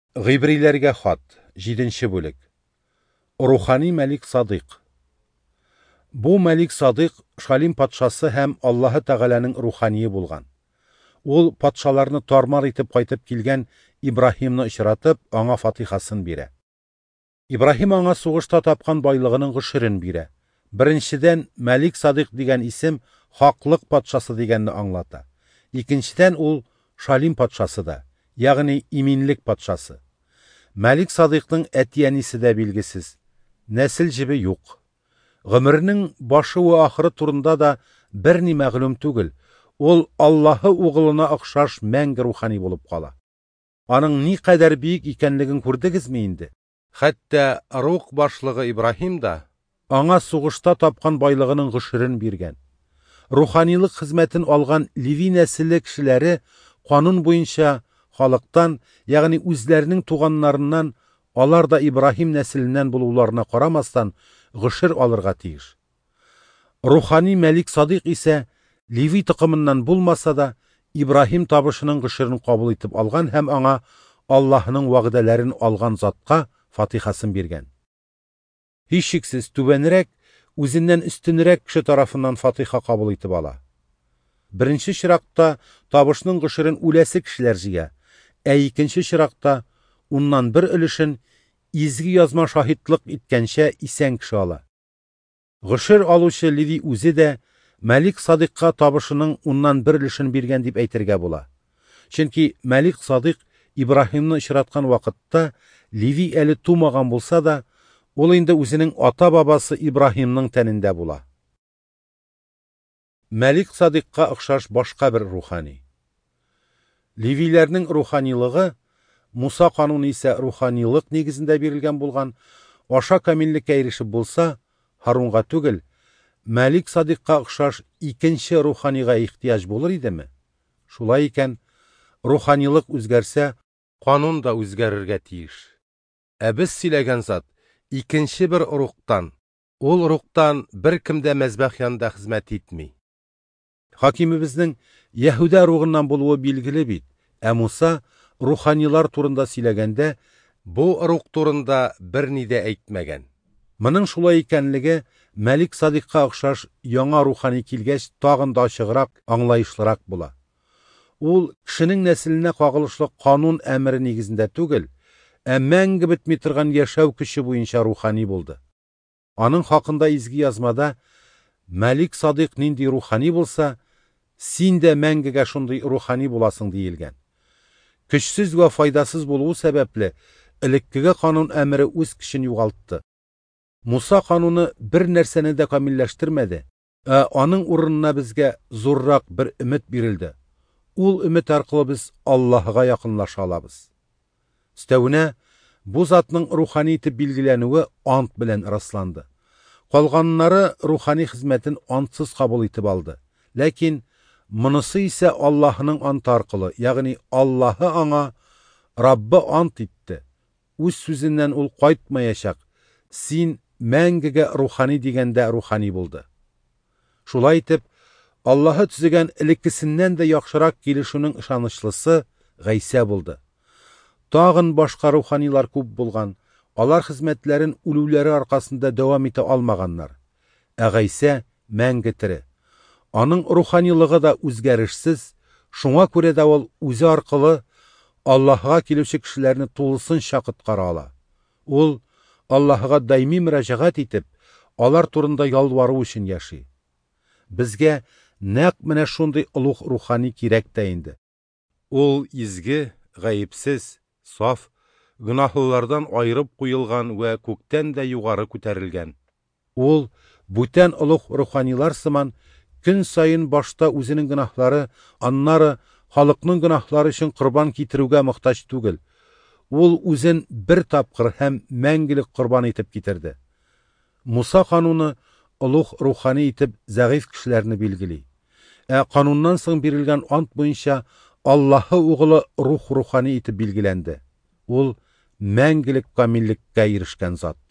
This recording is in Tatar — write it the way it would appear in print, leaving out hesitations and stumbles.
Гыйбриләргә хат, 7-нче бүлек. Рухани Мәлик Садыйк. Бу Мәлик Садыйк Шалим патшасы һәм Аллаһы Тәгаләнең рухание булган. Ул патшаларны тармар итеп кайтып килгән Ибраһимны очратып, аңа фатихасын бирә. Ибраһим аңа сугышта тапкан байлыгының гышырын бирә. Беренчедән, Мәлик Садыйк дигән исем хаклык патшасы дигәнне аңлата. Икенчедән, ул Шалим патшасы да, ягъни иминлек патшасы. Мәлик Садыйкның әти-әнисе дә билгесез. Нәсел җибе юк. Гомернең башы ва ахыры турында да берни мәгълүм түгел. Ул Аллаһы угылына охшаш мәңге рухани булып кала. Аның ни кадәр биек икәнлеген күрдегезме инде? Хәтта рух башлыгы Ибраһим да аңа сугышта тапкан байлыгының гышырын биргән. Руханилык хезмәтен алган Ливи нәселе кешеләре канун буенча халыктан, ягъни үзләренең туганнарыннан, алар да Ибраһим нәселеннән булуларына карамастан гышыр алырга тиеш. Рухани Мәлик Садыйк исә Ливи тукымыннан булмаса да, Ибраһим табышының гышырын кабул итеп алган һәм аңа Аллаһның вәгъдәләрен алган затка фатихасын биргән. Һичшиксез түбәнрәк, үзеннән өстенрәк кеше тарафыннан фатиха кабул итеп ала. Беренче чиракта табышның гышырын үләсе кешеләр җыя, икенче чиракта уннан бер өлешен изге язма шаһитлык иткәнчә исән кеше ала. Гышыр алучы Ливи үзе дә Мәлик Садыйкка табышының уннан бер өлешен биргән дип әйтергә була. Чөнки Мәлик Садыйк Ибраһимны очраткан вакытта Ливи әле тумаган булса да, ул инде үзенең ата-бабасы Ибраһимның тәнендә була. Мәлик Садыйкка охшаш башка бер рухани. Ливиләрнең руханилыгы, Муса кануны исә руханилык нигезендә бирелгән булган, аша камиллеккә ирешеп булса, Харунга түгел, Мәлик Садыйкка охшаш икенче руханига ихтияҗ булыр идеме? Шулай икән, руханилык үзгәрсә, канун да үзгәрергә тиеш. Без сөйләгән зат икенче бер рухтан, ул рухтан беркем дә мәзбәх янында хезмәт итми. Хакимебезнең Яһүдә рухыннан булуы билгеле бит. Муса руханилар турында сөйләгәндә, бу рух турында берни дә әйтмәгән. Моның шулай икәнлеге Мәлик Садыйкка охшаш яңа рухани килгәч тагын да ачыграк, аңлаешлырак була. Ул кешенең нәселенә кагылышлы канун әмере нигезендә түгел, мәңге бетми торган яшәү көче буенча рухани булды. Аның хакында изге язмада Мәлик Садыйк нинди рухани булса, син дә мәңгегә шундый рухани буласың диелгән. Көчсез вә файдасыз булуы сәбәпле элеккеге канун әмере үз көчен югалтты. Муса кануны бер нәрсәне дә камилләштермәде, аның урынына безгә зуррак бер өмет бирелде. Ул өмет аркылы без Аллаһка якынлаша алабыз. Стәүнә, бу затның рухани итеп билгеләнүе ант белән расланды. Калганнары рухани хезмәтен антсыз кабул итеп алды. Ләкин монысы исә Аллаһның анты аркылы, ягъни Аллаһы аңа Раббы ант итте. Үз сүзеннән ул кайтмаячак. Син мәңгегә рухани дигәндә рухани булды. Шулай итеп, Аллаһы төзегән элеккесеннән дә яхшырак килешүнең ышанычлысы Гайса булды. Тагын башка руханилар күп булган. Алар хезмәтләрен үлүләре аркасында дәвам итә алмаганнар. Гайса мәңге тере. Аның руханилыгы да үзгәрешсез, шуңа күрә дә ул үзе аркылы Аллаһка килүче кешеләрне тулысынча коткара ала. Ул Аллаһка даими мөрәҗәгать итеп, алар турында ялвару өчен яши. Безгә нәкъ менә шундый улуг рухани кирәк тә инде. Ул изге, гаепсез, саф, гөнаһлылардан айырып куелган вә күктән дә югары күтәрелгән. Ул бүтән улуг руханилар сыман көн сайын башта үзенең гөнаһлары, аннары халыкның гөнаһлары өчен корбан китерүгә мохтаҗ түгел. Ул үзен бер тапкыр һәм мәңгелек корбан итеп китерде. Муса кануны улуг рухани итеп зәгыйф кешеләрне билгели. Кануннан соң бирелгән ант буенча Аллаһы угылы рухани итеп билгеләнде. Ул мәңгелек камиллеккә ирешкән зат.